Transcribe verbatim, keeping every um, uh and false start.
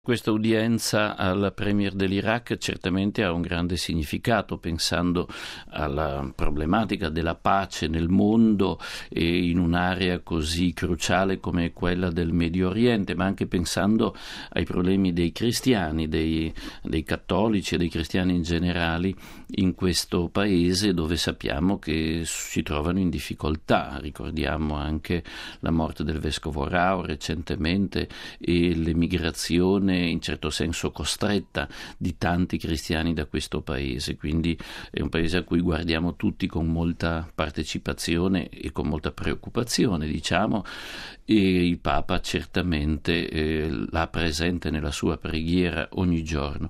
Questa udienza al premier dell'Iraq certamente ha un grande significato, pensando alla problematica della pace nel mondo e in un'area così cruciale come quella del Medio Oriente, ma anche pensando ai problemi dei cristiani, dei, dei cattolici e dei cristiani in generale in questo paese, dove sappiamo che si trovano in difficoltà. Ricordiamo anche la morte del vescovo Rao recentemente e l'emigrazione in certo senso costretta di tanti cristiani da questo paese, quindi è un paese a cui guardiamo tutti con molta partecipazione e con molta preoccupazione, diciamo, e il Papa certamente eh, l'ha presente nella sua preghiera ogni giorno.